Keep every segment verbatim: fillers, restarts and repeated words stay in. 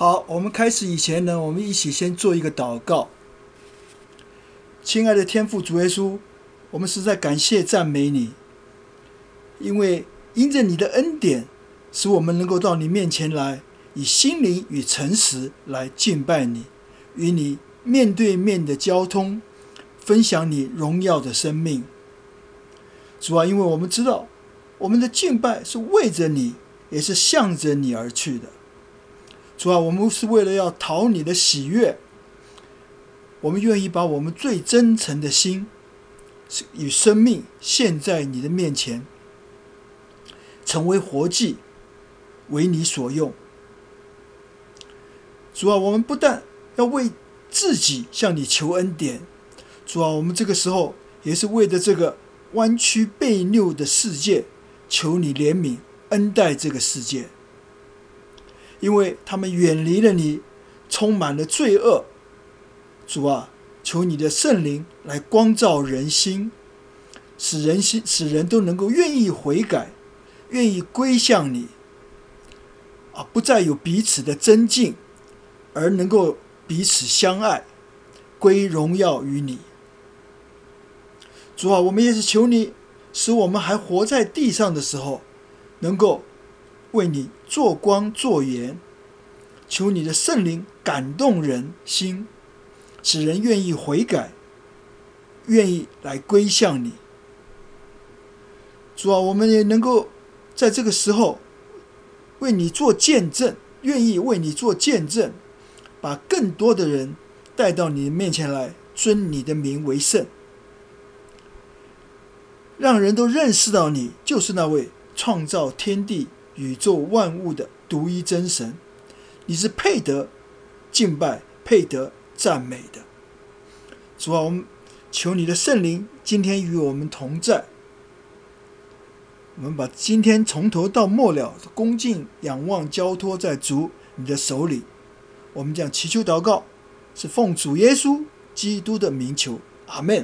好，我们开始以前呢，我们一起先做一个祷告。亲爱的天父主耶稣，我们实在感谢赞美你，因为因着你的恩典，使我们能够到你面前来，以心灵与诚实来敬拜你，与你面对面的交通，分享你荣耀的生命。主啊，因为我们知道我们的敬拜是为着你，也是向着你而去的。主啊，我们是为了要讨你的喜悦，我们愿意把我们最真诚的心与生命献在你的面前，成为活祭，为你所用。主啊，我们不但要为自己向你求恩典，主啊，我们这个时候也是为着这个弯曲悖谬的世界，求你怜悯恩待这个世界，因为他们远离了你，充满了罪恶。主啊，求你的圣灵来光照人心，使人心使人都能够愿意悔改，愿意归向你，啊，不再有彼此的争竞，而能够彼此相爱，归荣耀于你。主啊，我们也是求你，使我们还活在地上的时候，能够为你做光做盐，求你的圣灵感动人心，使人愿意悔改，愿意来归向你。主啊，我们也能够在这个时候为你做见证，愿意为你做见证，把更多的人带到你的面前来，尊你的名为圣，让人都认识到你就是那位创造天地宇宙万物的独一真神，你是配得敬拜、配得赞美的。主啊，我们求你的圣灵今天与我们同在，我们把今天从头到末了恭敬仰望交托在主你的手里。我们这样祈求祷告，是奉主耶稣基督的名求，阿们。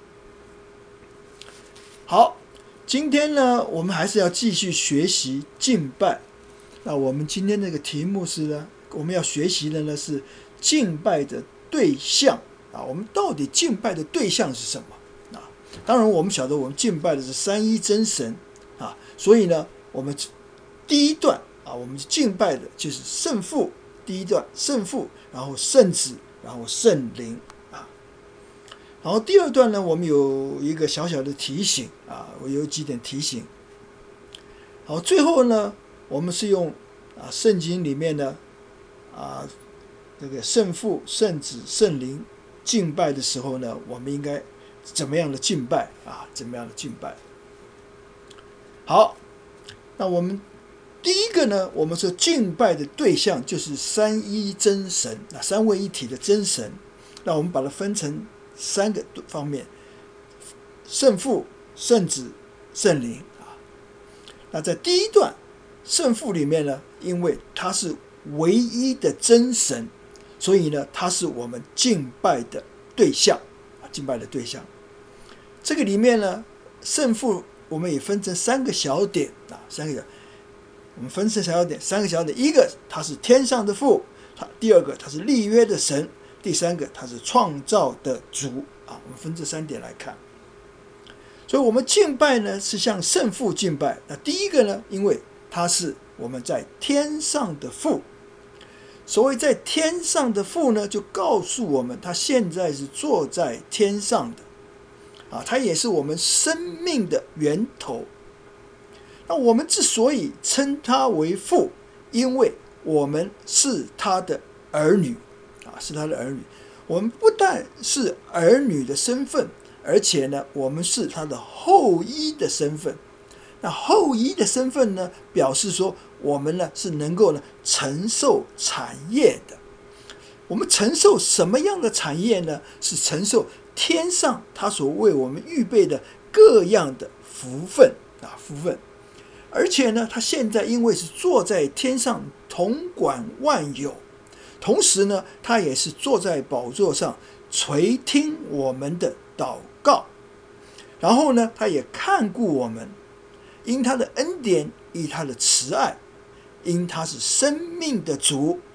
好，今天呢，我们还是要继续学习敬拜。那我们今天这个题目是呢，我们要学习的呢是敬拜的对象啊。我们到底敬拜的对象是什么啊？当然，我们晓得我们敬拜的是三一真神啊，所以呢，我们第一段啊，我们敬拜的就是圣父。第一段圣父，然后圣子，然后圣灵啊。然后第二段呢，我们有一个小小的提醒啊，我有几点提醒。好，最后呢，我们是用啊圣经里面的啊这个圣父、圣子、圣灵敬拜的时候呢，我们应该怎么样的敬拜啊？怎么样的敬拜？好，那我们第一个呢，我们说敬拜的对象就是三一真神，那三位一体的真神。那我们把它分成三个方面：圣父、圣子、圣灵啊。那在第一段圣父里面呢，因为他是唯一的真神，所以呢，他是我们敬拜的对象啊，敬拜的对象。这个里面呢，圣父我们也分成三个小点啊，三个小点。我们分成小点，三个小点。一个他是天上的父，他第二个他是立约的神，第三个他是创造的主啊。我们分这三点来看。所以我们敬拜呢是向圣父敬拜。那第一个呢，因为他是我们在天上的父。所谓在天上的父呢，就告诉我们他现在是坐在天上的啊，他也是我们生命的源头。那我们之所以称他为父，因为我们是他的儿女啊，是他的儿女。我们不但是儿女的身份，而且呢，我们是他的后裔的身份。那后裔的身份呢，表示说我们呢是能够呢承受产业的。我们承受什么样的产业呢？是承受天上他所为我们预备的各样的福分啊，福分。而且呢，他现在因为是坐在天上统管万有，同时呢，他也是坐在宝座上垂听我们的祷告，然后呢，他也看顾我们，因他的恩典，以他的慈爱，因他是生命的主，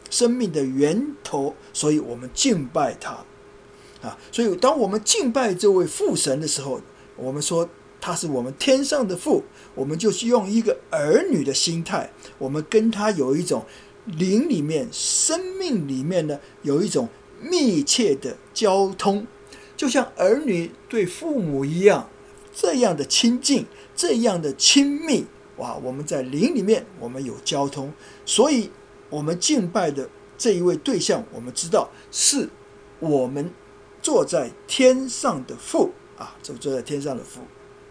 生命的源头，所以我们敬拜他啊。所以当我们敬拜这位父神的时候，我们说他是我们天上的父，我们就是用一个儿女的心态，我们跟他有一种灵里面、生命里面呢，有一种密切的交通，就像儿女对父母一样，这样的亲近，这样的亲密。哇，我们在灵里面，我们有交通，所以我们敬拜的这一位对象，我们知道是我们坐在天上的父啊，坐在天上的父。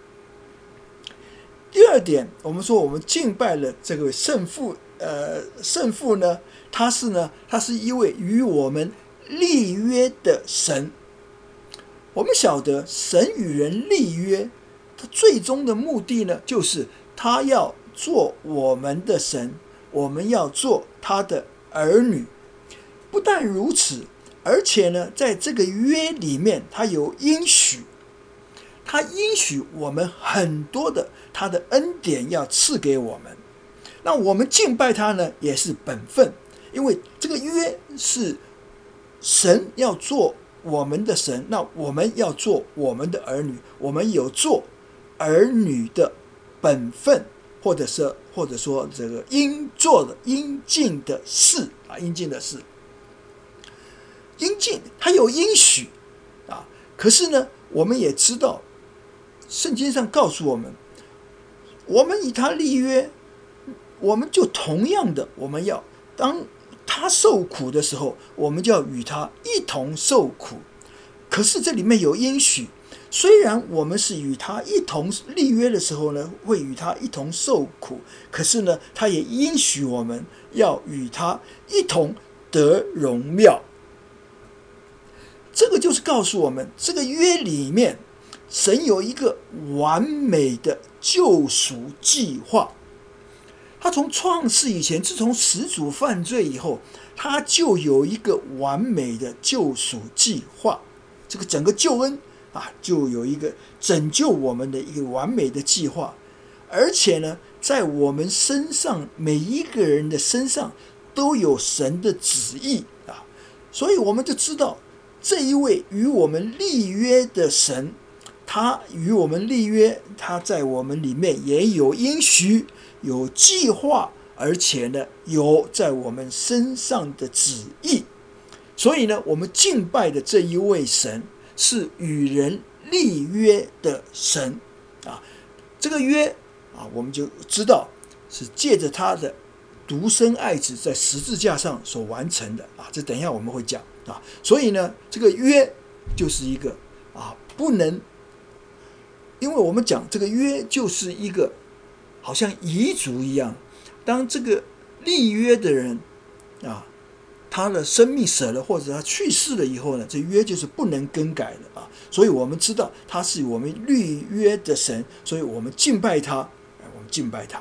第二点，我们说我们敬拜了这个圣父，呃，圣父呢，他是呢，他是一位与我们立约的神。我们晓得神与人立约，他最终的目的呢，就是他要做我们的神，我们要做他的儿女。不但如此，而且呢，在这个约里面，他有应许，他应许我们很多的他的恩典要赐给我们。那我们敬拜他呢，也是本分，因为这个约是神要做我们的神，那我们要做我们的儿女，我们有做儿女的本分，或者是或者说这个应做的应尽的事啊，应尽的事，应尽，他有应许啊。可是呢，我们也知道，圣经上告诉我们，我们与他立约，我们就同样的，我们要当他受苦的时候，我们就要与他一同受苦。可是这里面有应许，虽然我们是与他一同立约的时候呢，会与他一同受苦，可是呢，他也应许我们要与他一同得荣耀。这个就是告诉我们，这个约里面，神有一个完美的救赎计划。他从创世以前，自从始祖犯罪以后，他就有一个完美的救赎计划。这个整个救恩啊，就有一个拯救我们的一个完美的计划。而且呢，在我们身上，每一个人的身上都有神的旨意啊，所以我们就知道，这一位与我们立约的神，他与我们立约，他在我们里面也有应许，有计划，而且呢，有在我们身上的旨意。所以呢，我们敬拜的这一位神是与人立约的神啊。这个约啊，我们就知道是借着他的独生爱子在十字架上所完成的啊。这等一下我们会讲啊。所以呢，这个约就是一个啊，不能，因为我们讲这个约就是一个好像遗嘱一样，当这个立约的人啊，他的生命舍了，或者他去世了以后呢，这约就是不能更改的啊。所以我们知道他是我们立约的神，所以我们敬拜他，我们敬拜他。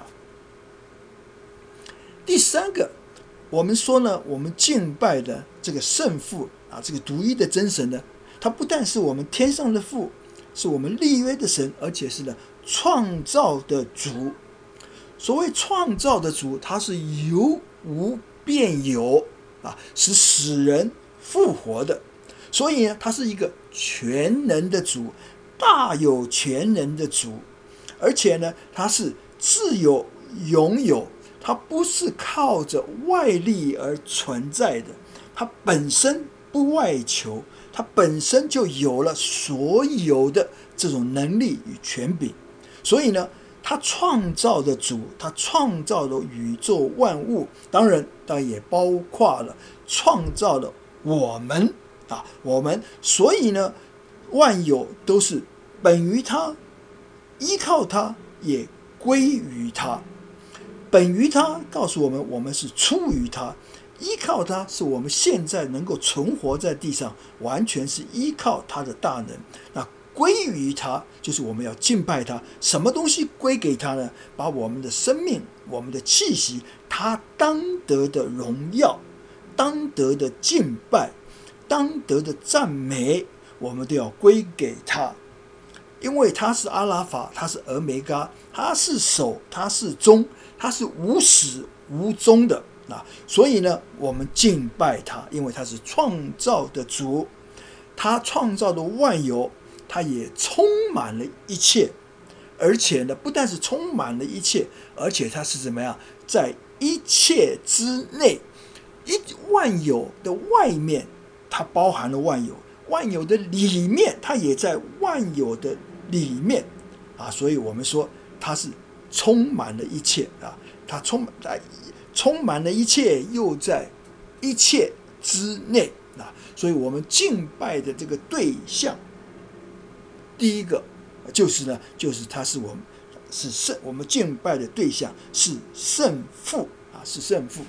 第三个，我们说呢，我们敬拜的这个圣父啊，这个独一的真神呢，他不但是我们天上的父，是我们立约的神，而且是呢创造的主。所谓创造的主，他是由无变有啊，是使人复活的。所以呢，他是一个全能的主，大有全能的主，而且呢，他是自有拥有，他不是靠着外力而存在的，他本身不外求，他本身就有了所有的这种能力与权柄。所以呢，他创造的主，他创造了宇宙万物，当然当然也包括了创造了我们啊，我们，所以呢，万有都是本于他，依靠他，也归于他。本于他告诉我们，我们是出于他；依靠他，是我们现在能够存活在地上，完全是依靠他的大能。那归于他，就是我们要敬拜他。什么东西归给他呢？把我们的生命、我们的气息，他当得的荣耀、当得的敬拜、当得的赞美，我们都要归给他。因为他是阿拉法，他是俄梅嘎，他是首，他是终，他是无始无终的啊，所以呢，我们敬拜他，因为他是创造的主，他创造的万有，他也充满了一切，而且呢，不但是充满了一切，而且他是怎么样，在一切之内，一万有的外面，它包含了万有；万有的里面，它也在万有的里面啊。所以我们说，它是充满了一切啊，它充它充满了一切，又在一切之内啊。所以我们敬拜的这个对象，第一个就是呢，就是他是我们是圣，我们敬拜的对象是圣父啊，是圣父。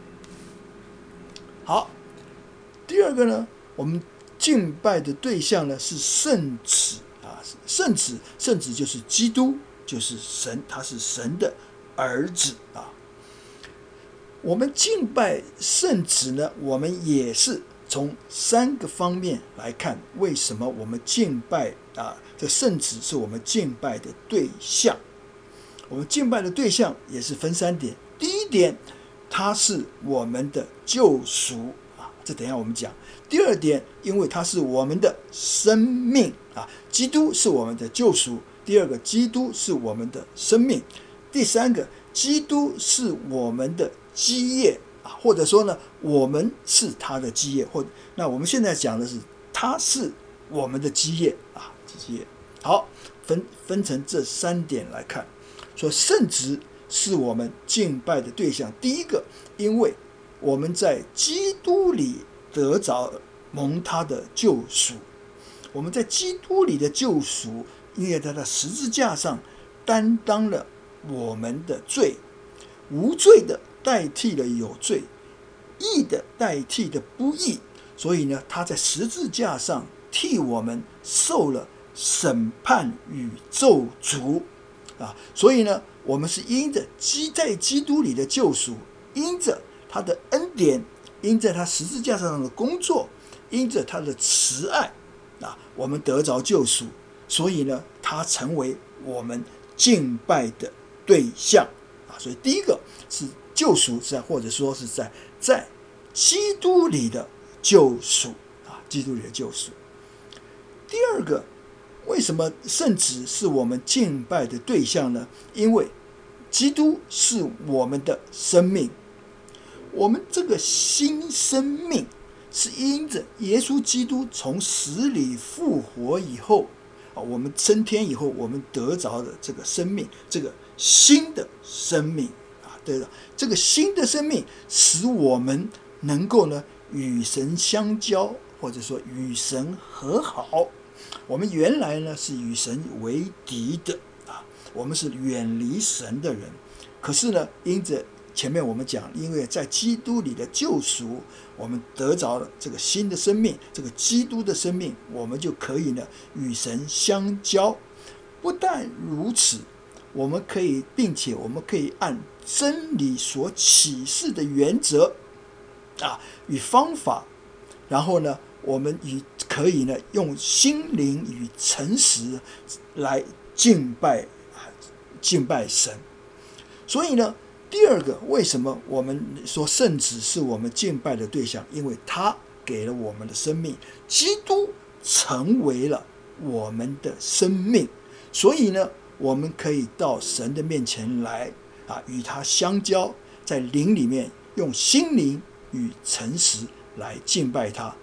好，第二个呢，我们敬拜的对象呢是圣子啊，圣子，圣子就是基督，就是神，他是神的儿子啊。我们敬拜圣子呢，我们也是从三个方面来看，为什么我们敬拜啊？这圣子是我们敬拜的对象。我们敬拜的对象也是分三点。第一点，他是我们的救赎啊，这等一下我们讲。第二点，因为他是我们的生命啊，基督是我们的救赎。第二个，基督是我们的生命。第三个，基督是我们的基业啊，或者说呢，我们是他的基业，或那我们现在讲的是他是我们的基业啊，基业。好，分分成这三点来看，说圣子是我们敬拜的对象。第一个，因为我们在基督里得着蒙他的救赎，我们在基督里的救赎，因为他在十字架上担当了我们的罪，无罪的代替了有罪，义的代替的不义，所以呢，他在十字架上替我们受了审判与咒诅啊，所以呢，我们是因着基在基督里的救赎，因着他的恩典，因着他十字架上的工作，因着他的慈爱啊，我们得着救赎，所以呢，他成为我们敬拜的对象啊。所以第一个是救赎，在或者说是在在基督里的救赎啊，基督里的救赎。第二个，为什么圣子是我们敬拜的对象呢？因为基督是我们的生命，我们这个新生命是因着耶稣基督从死里复活以后啊，我们升天以后，我们得着的这个生命，这个新的生命啊，对的，这个新的生命使我们能够呢与神相交，或者说与神和好。我们原来呢是与神为敌的啊，我们是远离神的人。可是呢，因着前面我们讲，因为在基督里的救赎，我们得着了这个新的生命，这个基督的生命，我们就可以呢与神相交。不但如此，我们可以，并且我们可以按真理所启示的原则啊与方法，然后呢，我们与可以呢用心灵与诚实来敬拜敬拜神。所以呢，第二个，为什么我们说圣子是我们敬拜的对象？因为他给了我们的生命，基督成为了我们的生命，所以呢，我们可以到神的面前来啊，与他相交，在灵里面用心灵与诚实来敬拜他。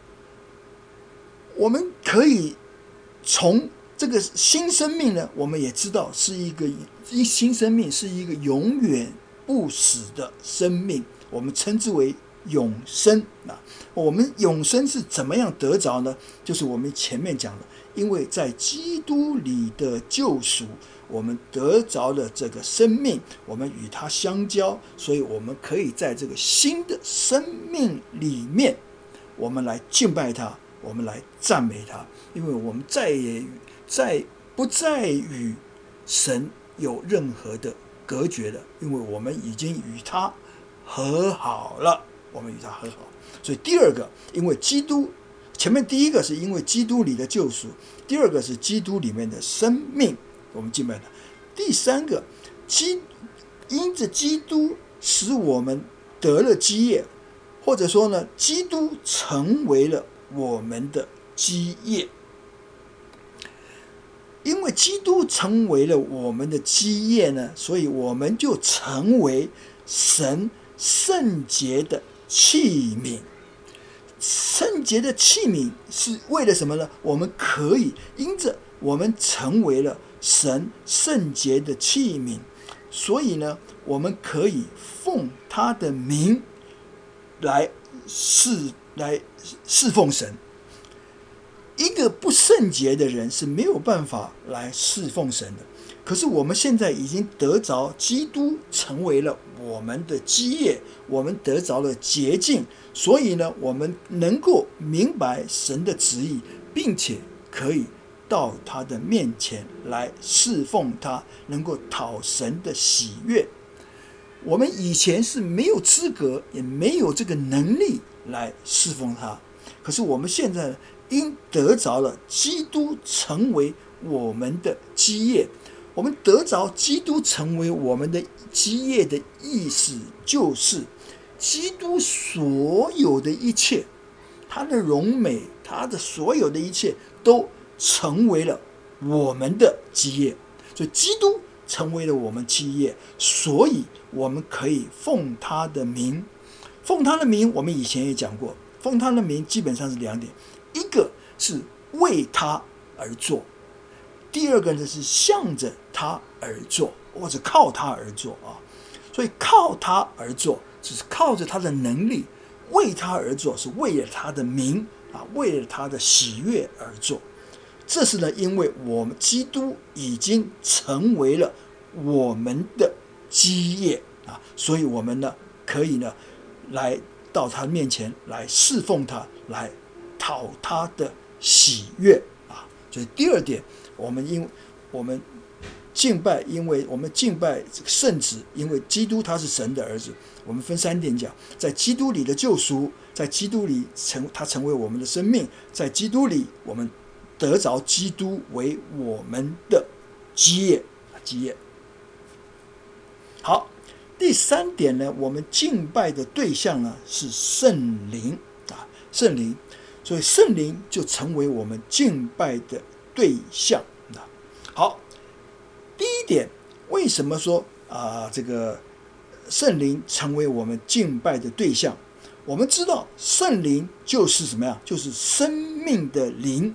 我们可以从这个新生命呢，我们也知道是一个新生命，是一个永远不死的生命，我们称之为永生啊。我们永生是怎么样得着呢？就是我们前面讲的，因为在基督里的救赎，我们得着了这个生命，我们与他相交，所以我们可以在这个新的生命里面，我们来敬拜他，我们来赞美他，因为我们再也再不再与神有任何的隔绝了，因为我们已经与他和好了，我们与他和好。所以第二个，因为基督，前面第一个是因为基督里的救赎，第二个是基督里面的生命，我们敬拜他。第三个，基因着基督使我们得了基业，或者说呢，基督成为了我们的基业。因为基督成为了我们的基业呢，所以我们就成为神圣洁的器皿。圣洁的器皿是为了什么呢？我们可以因着我们成为了神圣洁的器皿，所以呢，我们可以奉他的名来侍来侍奉神。一个不圣洁的人是没有办法来侍奉神的。可是我们现在已经得着基督成为了我们的基业，我们得着了洁净，所以呢，我们能够明白神的旨意，并且可以到他的面前来侍奉他，能够讨神的喜悦。我们以前是没有资格，也没有这个能力来侍奉他，可是我们现在因得着了基督成为我们的基业。我们得着基督成为我们的基业的意思，就是基督所有的一切，他的荣美，他的所有的一切都成为了我们的基业。所以基督成为了我们基业，所以我们可以奉他的名。奉他的名，我们以前也讲过，奉他的名基本上是两点，一个是为他而做，第二个呢是向着他而做，或者靠他而做啊。所以靠他而做，只是靠着他的能力；为他而做，是为了他的名啊，为了他的喜悦而做。这是呢，因为我们基督已经成为了我们的基业啊，所以我们呢可以呢来到他面前来侍奉他，来讨他的喜悦啊。所以第二点，我们因我们敬拜，因为我们敬拜圣子，因为基督他是神的儿子。我们分三点讲：在基督里的救赎，在基督里成他成为我们的生命，在基督里我们得着基督为我们的基业，基业。好，第三点呢，我们敬拜的对象呢是圣灵啊，圣灵，所以圣灵就成为我们敬拜的对象啊。好，第一点，为什么说啊这个圣灵成为我们敬拜的对象？我们知道圣灵就是什么样？就是生命的灵。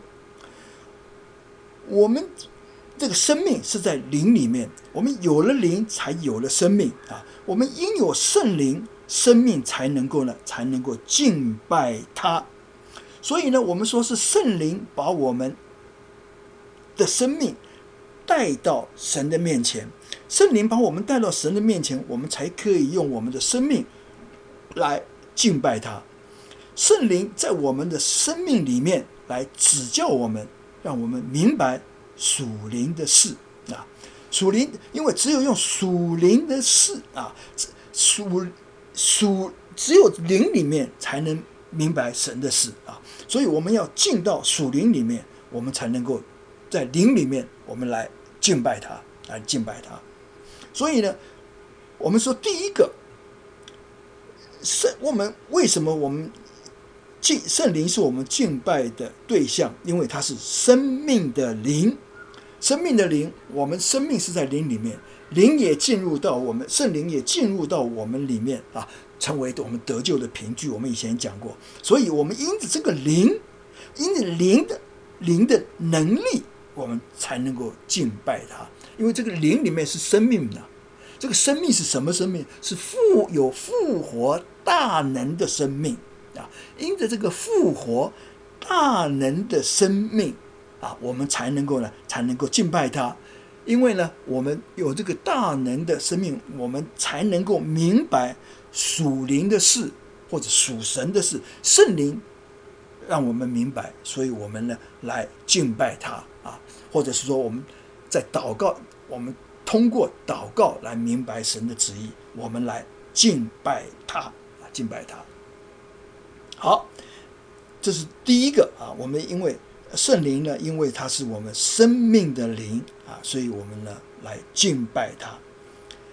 我们这个生命是在灵里面，我们有了灵才有了生命啊！我们因有圣灵，生命才能够呢，才能够敬拜他。所以呢，我们说是圣灵把我们的生命带到神的面前，圣灵把我们带到神的面前，我们才可以用我们的生命来敬拜他。圣灵在我们的生命里面来指教我们，让我们明白属灵的事啊。属灵，因为只有用属灵的事啊，属属只有灵里面才能明白神的事啊。所以我们要进到属灵里面，我们才能够在灵里面，我们来敬拜他，来敬拜他。所以呢，我们说第一个，圣我们为什么我们敬圣灵是我们敬拜的对象？因为它是生命的灵，生命的灵，我们生命是在灵里面，灵也进入到我们，圣灵也进入到我们里面啊，成为我们得救的凭据。我们以前讲过，所以我们因着这个灵，因着灵的灵的能力，我们才能够敬拜他。因为这个灵里面是生命的，这个生命是什么生命？是复有复活大能的生命啊！因着这个复活大能的生命啊，我们才能够呢，才能够敬拜他。因为呢，我们有这个大能的生命，我们才能够明白属灵的事或者属神的事。圣灵让我们明白，所以我们呢来敬拜他啊，或者是说我们在祷告，我们通过祷告来明白神的旨意，我们来敬拜他啊，敬拜他。好，这是第一个啊。我们因为圣灵呢，因为它是我们生命的灵啊，所以我们呢来敬拜他。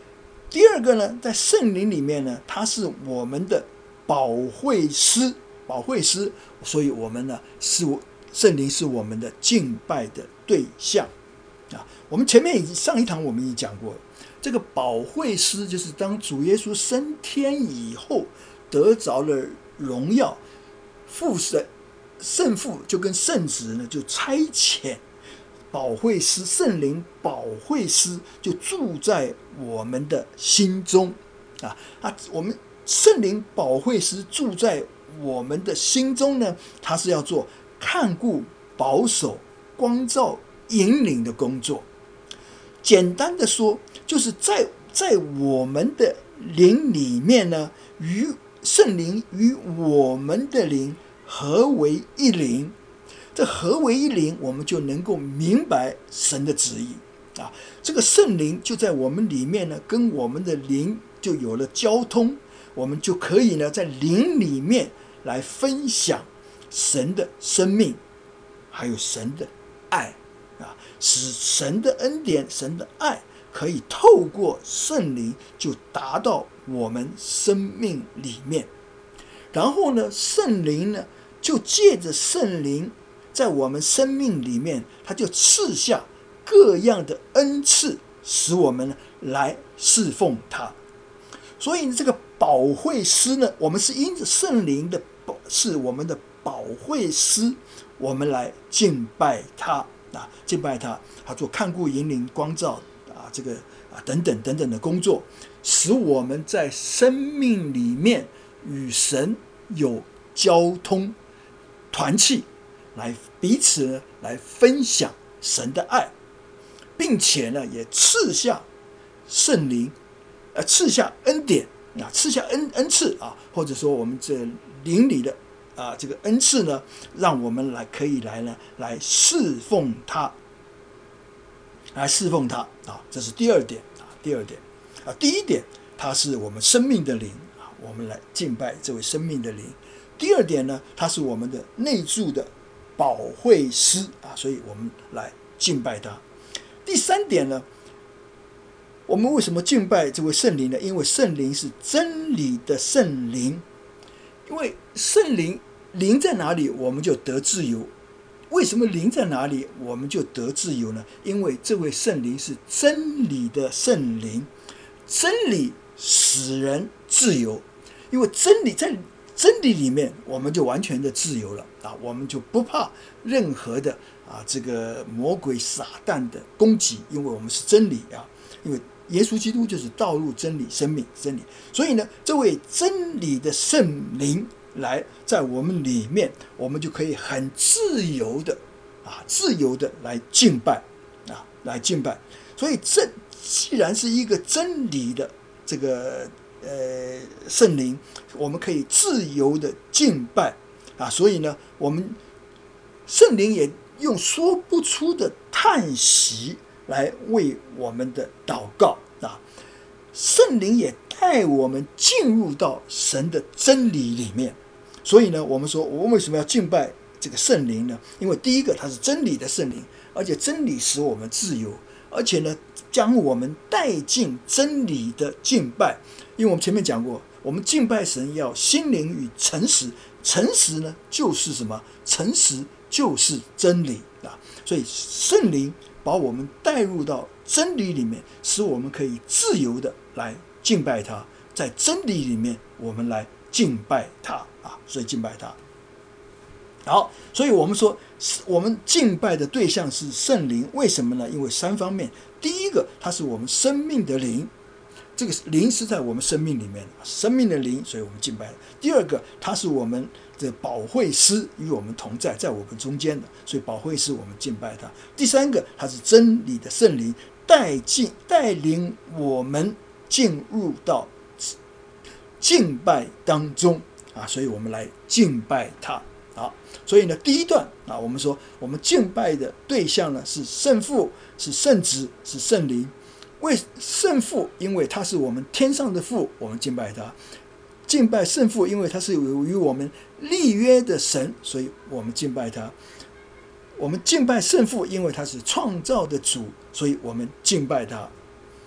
第二个呢，在圣灵里面呢，他是我们的保惠师，保惠师，所以我们呢是圣灵是我们的敬拜的对象啊。我们前面已经上一堂我们已经讲过，这个保惠师就是当主耶稣升天以后得着了荣耀，父神圣父就跟圣子呢就差遣保惠师，圣灵保惠师就住在我们的心中啊。啊，我们圣灵保惠师住在我们的心中呢，他是要做看顾、保守、光照、引领的工作。简单的说，就是在在我们的灵里面呢，与圣灵与我们的灵合为一灵。这合为一灵，我们就能够明白神的旨意啊。这个圣灵就在我们里面呢，跟我们的灵就有了交通，我们就可以呢在灵里面来分享神的生命，还有神的爱啊，使神的恩典、神的爱可以透过圣灵就达到我们生命里面。然后呢，圣灵呢就借着圣灵在我们生命里面，他就赐下各样的恩赐，使我们来侍奉他。所以这个保惠师呢，我们是因着圣灵的是我们的保惠师，我们来敬拜他啊，敬拜他，他做看顾、引领、光照啊，这个啊等等等等的工作，使我们在生命里面与神有交通、团契，来彼此呢来分享神的爱，并且呢也赐下圣灵，呃赐下恩典啊，赐下恩恩赐啊，或者说我们这灵里的啊这个恩赐呢，让我们来可以来呢来侍奉他，来侍奉他啊，这是第二点啊，第二点啊，第一点，它是我们生命的灵啊，我们来敬拜这位生命的灵。第二点呢，它是我们的内住的保惠师啊，所以我们来敬拜他。第三点呢，我们为什么敬拜这位圣灵呢？因为圣灵是真理的圣灵，因为圣灵灵在哪里，我们就得自由。为什么灵在哪里，我们就得自由呢？因为这位圣灵是真理的圣灵，真理使人自由。因为真理在真理里面，我们就完全的自由了啊！我们就不怕任何的啊这个魔鬼撒旦的攻击，因为我们是真理啊！因为耶稣基督就是道路、真理、生命，真理。所以呢，这位真理的圣灵来在我们里面，我们就可以很自由的啊，自由的来敬拜啊，来敬拜。所以这既然是一个真理的这个呃圣灵，我们可以自由的敬拜啊。所以呢，我们圣灵也用说不出的叹息来为我们的祷告啊。圣灵也带我们进入到神的真理里面。所以呢，我们说我们为什么要敬拜这个圣灵呢？因为第一个，它是真理的圣灵，而且真理使我们自由，而且呢将我们带进真理的敬拜。因为我们前面讲过，我们敬拜神要心灵与诚实，诚实呢就是什么？诚实就是真理啊！所以圣灵把我们带入到真理里面，使我们可以自由的来敬拜他，在真理里面我们来敬拜他啊！所以敬拜他。好，所以我们说我们敬拜的对象是圣灵，为什么呢？因为三方面。第一个，它是我们生命的灵，这个灵是在我们生命里面，生命的灵，所以我们敬拜。第二个，它是我们的保惠师，与我们同在，在我们中间的，所以保惠师我们敬拜他。第三个，它是真理的圣灵，带进带领我们进入到敬拜当中啊，所以我们来敬拜他。好，所以呢，第一段啊，我们说我们敬拜的对象呢是圣父，是圣子，是圣灵。为圣父，因为他是我们天上的父，我们敬拜他；敬拜圣父，因为他是与我们立约的神，所以我们敬拜他。我们敬拜圣父，因为他是创造的主，所以我们敬拜他。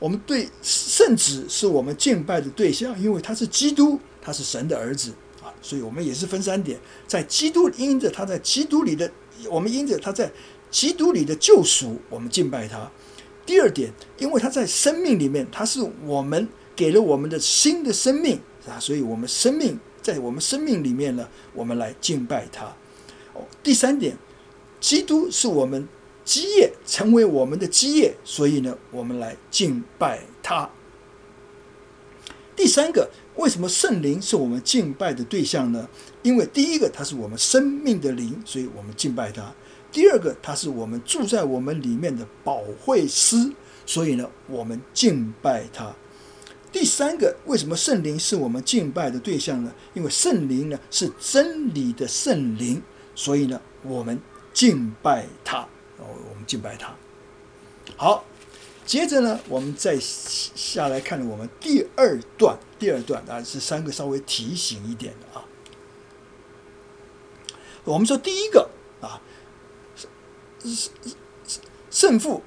我们对圣子是我们敬拜的对象，因为他是基督，他是神的儿子啊，所以我们也是分三点，在基督因着他在基督里的，我们因着他在基督里的救赎，我们敬拜他。第二点，因为他在生命里面，他是我们给了我们的新的生命啊，所以我们生命在我们生命里面呢，我们来敬拜他。哦，第三点，基督是我们基业，成为我们的基业，所以呢，我们来敬拜他。第三个，为什么圣灵是我们敬拜的对象呢？因为第一个，他是我们生命的灵，所以我们敬拜他。第二个，他是我们住在我们里面的保惠师，所以呢，我们敬拜他。第三个，为什么圣灵是我们敬拜的对象呢？因为圣灵呢是真理的圣灵，所以呢，我们敬拜他，哦，我们敬拜他。好，接着呢，我们再下来看我们第二段，第二段啊是三个稍微提醒一点的啊。我们说第一个啊，圣父，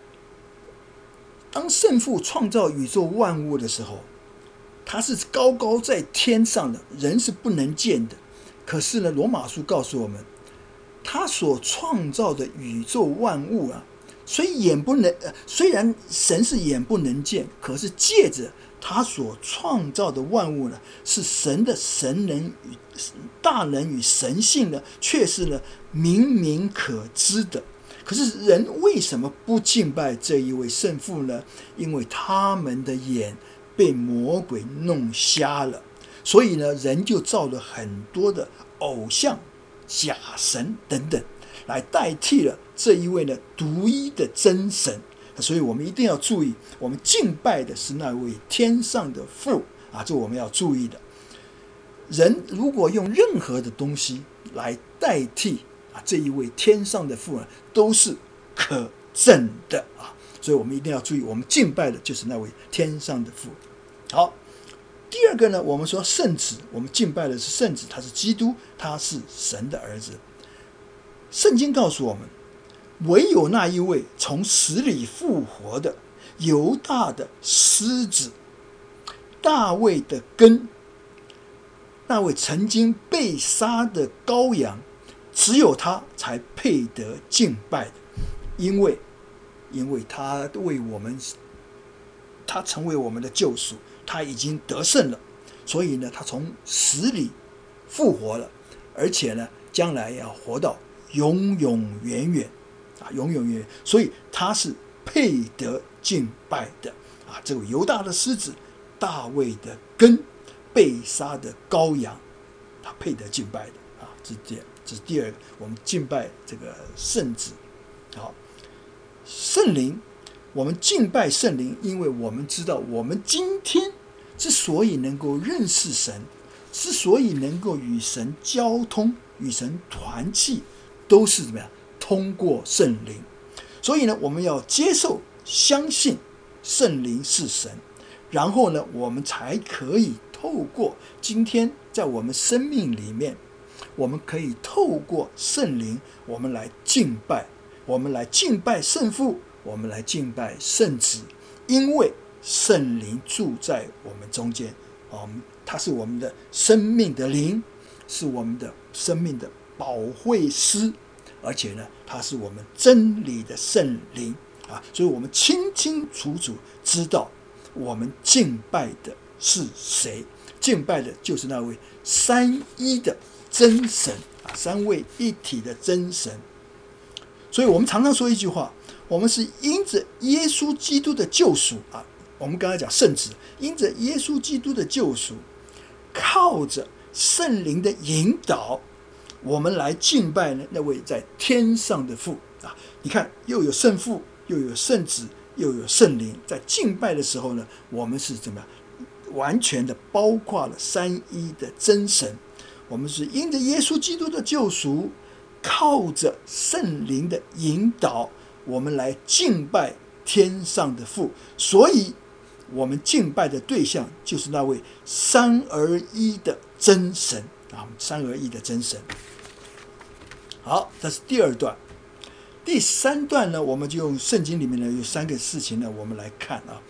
当圣父创造宇宙万物的时候，他是高高在天上的，人是不能见的。可是呢，罗马书告诉我们，他所创造的宇宙万物啊，虽眼不能，呃、虽然神是眼不能见，可是借着他所创造的万物呢，是神的神能与大能与神性呢，却是呢明明可知的。可是人为什么不敬拜这一位圣父呢？因为他们的眼被魔鬼弄瞎了，所以呢，人就造了很多的偶像、假神等等，来代替了这一位呢独一的真神。所以我们一定要注意，我们敬拜的是那位天上的父啊，这我们要注意的。人如果用任何的东西来代替啊这一位天上的父呢，都是可憎的啊，所以我们一定要注意，我们敬拜的就是那位天上的父。好，第二个呢，我们说圣子，我们敬拜的是圣子，他是基督，他是神的儿子。圣经告诉我们，唯有那一位从死里复活的犹大的狮子，大卫的根，那位曾经被杀的羔羊，只有他才配得敬拜的，因为因为他为我们，他成为我们的救赎，他已经得胜了，所以呢，他从死里复活了，而且呢，将来要活到永永远远啊，永永远远，所以他是配得敬拜的啊。这位犹大的狮子，大卫的根，被杀的羔羊，他配得敬拜的啊。这这这是第二个，我们敬拜这个圣子。好，圣灵，我们敬拜圣灵，因为我们知道，我们今天之所以能够认识神，之所以能够与神交通、与神团契，都是怎么样？通过圣灵。所以呢，我们要接受、相信圣灵是神，然后呢，我们才可以透过今天在我们生命里面，我们可以透过圣灵，我们来敬拜，我们来敬拜圣父，我们来敬拜圣子，因为圣灵住在我们中间，他是我们的生命的灵，是我们的生命的保惠师，而且呢，他是我们真理的圣灵啊，所以我们清清楚楚知道我们敬拜的是谁，敬拜的就是那位三一的真神啊，三位一体的真神。所以我们常常说一句话，我们是因着耶稣基督的救赎啊，我们刚才讲圣子，因着耶稣基督的救赎，靠着圣灵的引导，我们来敬拜那位在天上的父啊！你看，又有圣父，又有圣子，又有圣灵，在敬拜的时候呢，我们是怎么样？完全的包括了三一的真神。我们是因着耶稣基督的救赎，靠着圣灵的引导，我们来敬拜天上的父。所以，我们敬拜的对象就是那位三而一的真神啊，三而一的真神。好，这是第二段。第三段呢，我们就用圣经里面呢有三个事情呢，我们来看啊。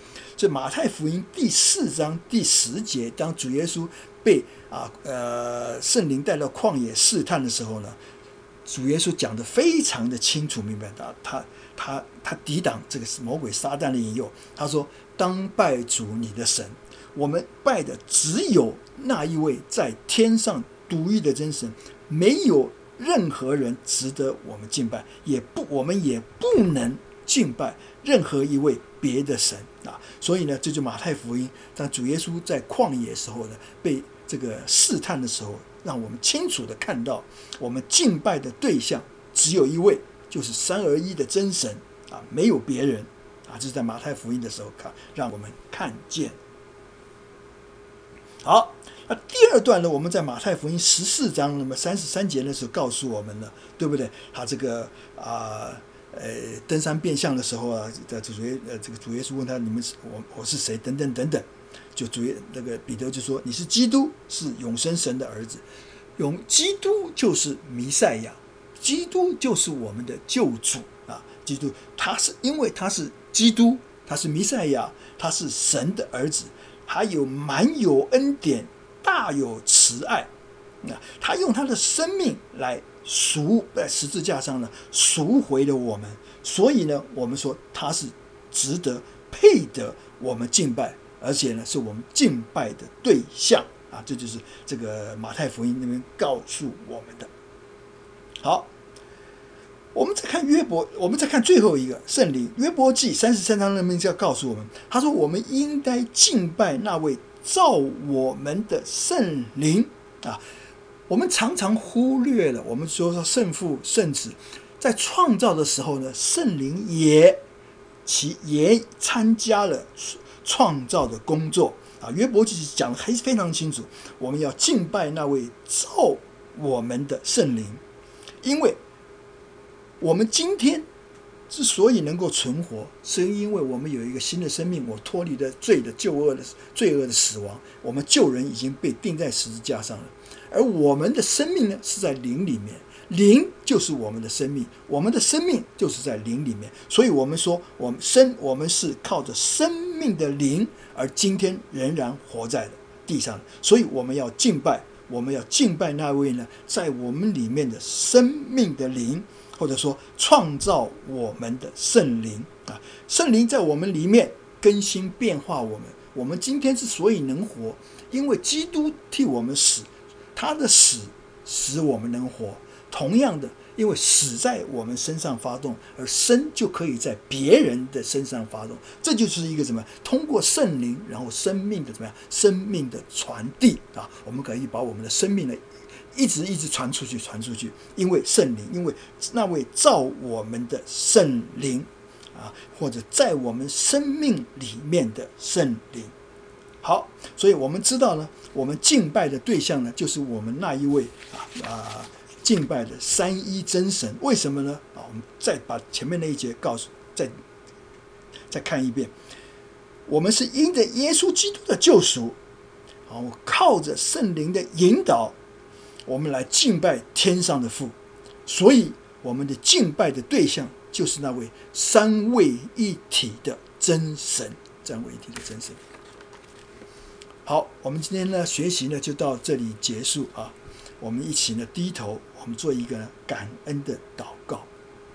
所以马太福音第四章第十节，当主耶稣被啊呃圣灵带到旷野试探的时候呢，主耶稣讲得非常的清楚明白，他他他他抵挡这个魔鬼撒旦的引诱。他说：“当拜主你的神，我们拜的只有那一位在天上独一的真神，没有任何人值得我们敬拜，也不我们也不能敬拜任何一位别的神啊。”所以呢，这就马太福音，当主耶稣在旷野的时候呢，被这个试探的时候，让我们清楚的看到，我们敬拜的对象只有一位，就是三而一的真神啊，没有别人啊。这是在马太福音的时候看，让我们看见。好，那第二段呢，我们在马太福音十四章那么三十三节的时候告诉我们了，对不对？他这个啊。呃，登山变相的时候啊，主耶呃，这个主耶稣问他：“你们是我我是谁？”等等等等，就主耶那个彼得就说：“你是基督，是永生神的儿子。永基督就是弥赛亚，基督就是我们的救主啊！基督他是因为他是基督，他是弥赛亚，他是神的儿子，他有满有恩典，大有慈爱啊！他用他的生命来。”赎在十字架上呢，赎回了我们，所以呢，我们说他是值得、配得我们敬拜，而且呢，是我们敬拜的对象啊！这就是这个马太福音那边告诉我们的。好，我们再看约伯，我们再看最后一个圣灵，约伯记三十三章那边就要告诉我们，他说我们应该敬拜那位造我们的圣灵啊。我们常常忽略了，我们说说圣父、圣子，在创造的时候呢，圣灵也其也参加了创造的工作啊。约伯记讲得还非常清楚，我们要敬拜那位造我们的圣灵，因为我们今天之所以能够存活，是因为我们有一个新的生命，我脱离了罪的救恶的罪恶的死亡，我们救人已经被钉在十字架上了。而我们的生命呢，是在灵里面，灵就是我们的生命，我们的生命就是在灵里面。所以我们说，我们生我们是靠着生命的灵，而今天仍然活在地上。所以我们要敬拜，我们要敬拜那位呢，在我们里面的生命的灵，或者说创造我们的圣灵啊。圣灵在我们里面更新变化我们。我们今天之所以能活，因为基督替我们死。他的死使我们能活，同样的，因为死在我们身上发动，而生就可以在别人的身上发动。这就是一个什么？通过圣灵，然后生命的怎么样？生命的传递啊！我们可以把我们的生命呢，一直一直传出去，传出去。因为圣灵，因为那位造我们的圣灵啊，或者在我们生命里面的圣灵。好，所以我们知道呢，我们敬拜的对象呢，就是我们那一位啊啊敬拜的三一真神。为什么呢？啊，我们再把前面那一节告诉，再再看一遍。我们是因着耶稣基督的救赎，啊，靠着圣灵的引导，我们来敬拜天上的父。所以，我们的敬拜的对象就是那位三位一体的真神，三位一体的真神。好，我们今天呢学习呢就到这里结束啊。我们一起呢低头，我们做一个感恩的祷告。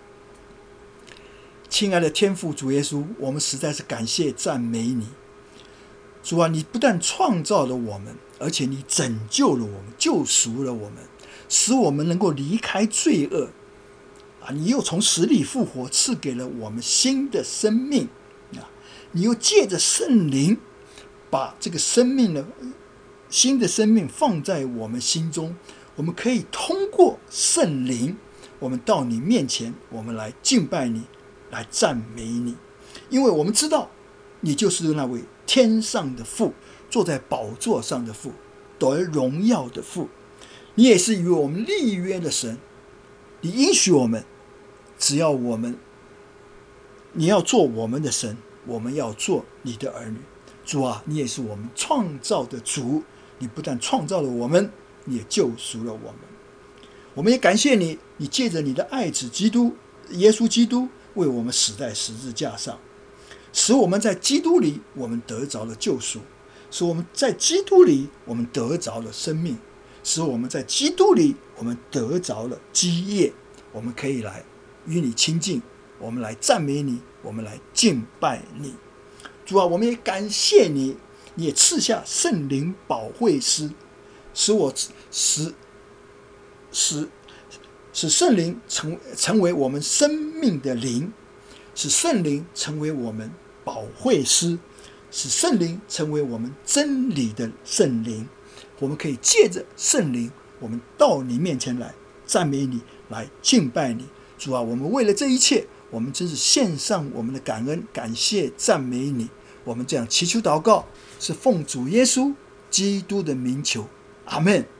亲爱的天父主耶稣，我们实在是感谢赞美你。主啊，你不但创造了我们，而且你拯救了我们，救赎了我们，使我们能够离开罪恶啊！你又从死里复活，赐给了我们新的生命啊！你又借着圣灵，把这个生命呢，新的生命放在我们心中，我们可以通过圣灵，我们到你面前，我们来敬拜你，来赞美你，因为我们知道你就是那位天上的父，坐在宝座上的父，得荣耀的父。你也是与我们立约的神，你应许我们，只要我们你要做我们的神，我们要做你的儿女。主啊，你也是我们创造的主，你不但创造了我们，你也救赎了我们。我们也感谢你，你借着你的爱子基督耶稣基督为我们死在十字架上， 使我们在基督里我们得着了救赎，使我们在基督里我们得着了生命，使我们在基督里我们得着了基业，我们可以来与你亲近，我们来赞美你，我们来敬拜你。主啊，我们也感谢你，你也赐下圣灵保惠师，使我使使使圣灵成成为我们生命的灵，使圣灵成为我们保惠师，使圣灵成为我们真理的圣灵。我们可以借着圣灵，我们到你面前来赞美你，来敬拜你。主啊，我们为了这一切，我们真是献上我们的感恩、感谢、赞美你。我们这样祈求祷告，是奉主耶稣基督的名求，阿们。